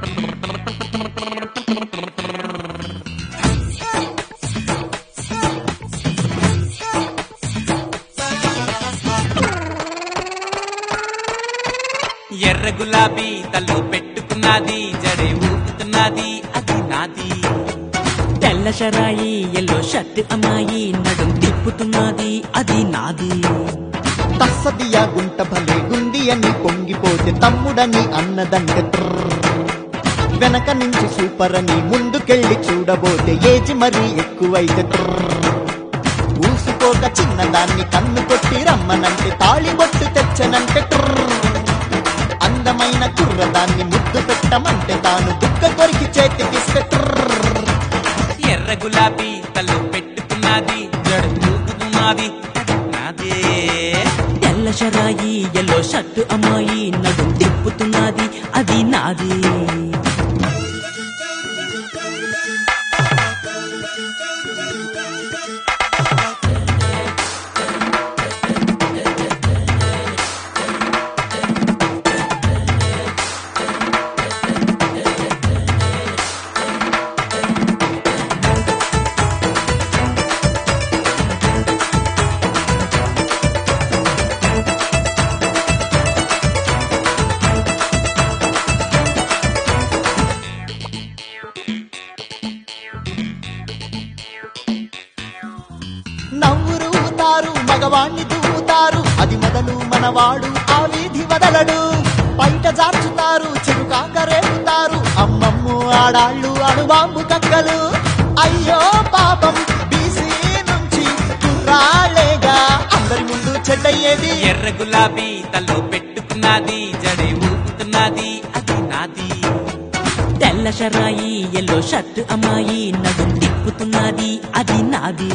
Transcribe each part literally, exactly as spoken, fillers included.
ఎర్ర గులాబీ తల్లో పెట్టుకున్నది జడే ఊపుతున్నది అది నాది. తెల్ల షరాయి ఎల్లో షర్ట్ అమ్మాయి నడుం తిప్పుతున్నది అది నాది. తస్సదియా గుంట భలే గుంది అని పొంగిపోతే తమ్ముడని అన్నదంటే వెనక నుంచి సూపర్ అని ముందుకెళ్ళి చూడబోతే ఏజ్ మరీ ఎక్కువైతే ఊసుకోక చిన్నదాన్ని కన్ను కొట్టి రమ్మనంటే తాళి బొట్టు తెచ్చనంటే అందమైన కుర్రదాన్ని ముద్దు పెట్టమంటే తాను దుక్క కొరికి చేతికిస్తే ఎర్ర గులాబీ తల్లో పెట్టుకున్నది జడే ఊపుతున్నది నాదే. తెల్ల షరాయి ఎల్లో షర్ట్ అమ్మాయి నడుం తిప్పుతున్నది అది నాది. నవ్వురుతారు మగవాణ్ణి దూతారు అది మొదలు మనవాడు ఆ వీధి వదలడు. బయట జార్చుతారు చెరుకాక రేపుతారు అమ్మమ్ము ఆడాళ్ళు అణుబాంబు కక్కలు. అయ్యో పాపం బీసీ నుంచి కుర్రాళ్ళేగా అందరి ముందు చెడ్డయ్యేది. ఎర్ర గులాబీ తల్లో పెట్టుకున్నది జడే ఊపుతున్నది అది నాది. తెల్ల షరాయి ఎల్లో షర్ట్ అమ్మాయి నడుం తిప్పుతున్నది అది నాది.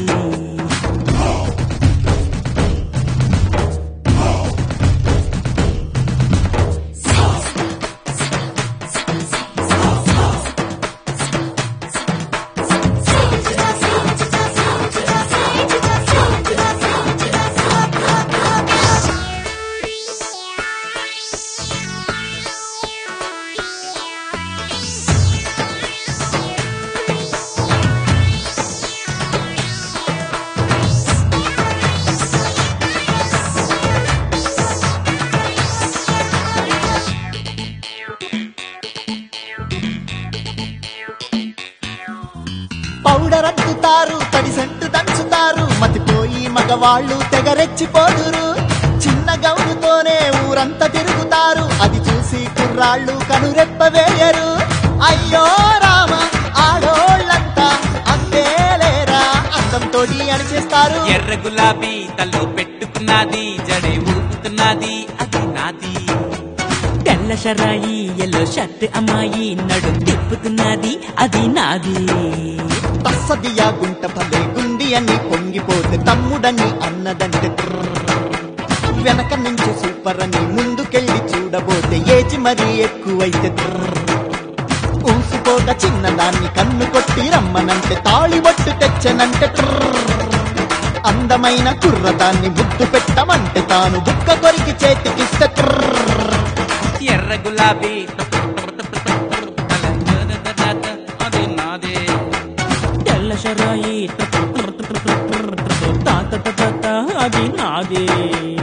పౌడర్ అద్దుతారు తడి సెంటు దంచుతారు మతిపోయి మగవాళ్ళు తెగరెచ్చిపోదురు. చిన్న గౌనుతోనే ఊరంతా తిరుగుతారు అది చూసి కుర్రాళ్ళు కనురెప్ప వేయరు. అయ్యో రామ ఆడోళ్ళంతా అంతేలేరా అందంతోటి అనిచేస్తారు. ఎర్ర గులాబీ తల్లో పెట్టుకున్నది జడే ఊపుతున్నది అది నాది. తెల్ల షరాయి ఎల్లో షర్ట్ అమ్మాయి నడుం తిప్పుతున్నది అది నాది. తస్సదియా గుంట భలే గుండి అని పొంగిపోతే తమ్ముడని అన్నదంటే వెనక నుంచి సూపర్ అని ముందుకెళ్ళి చూడబోతే ఏజ్ మరీ ఎక్కువైతే ఊసుకోక చిన్నదాన్ని కన్ను కొట్టి రమ్మనంటే తాళి బొట్టు తెచ్చనంటే అందమైన కుర్రదాన్ని ముద్దు పెట్టమంటే తాను బుక్క కొరికి చేతికిస్తే ఎర్ర గులాబీ అది నాదే. తెల్ల షరాయి అది నాది.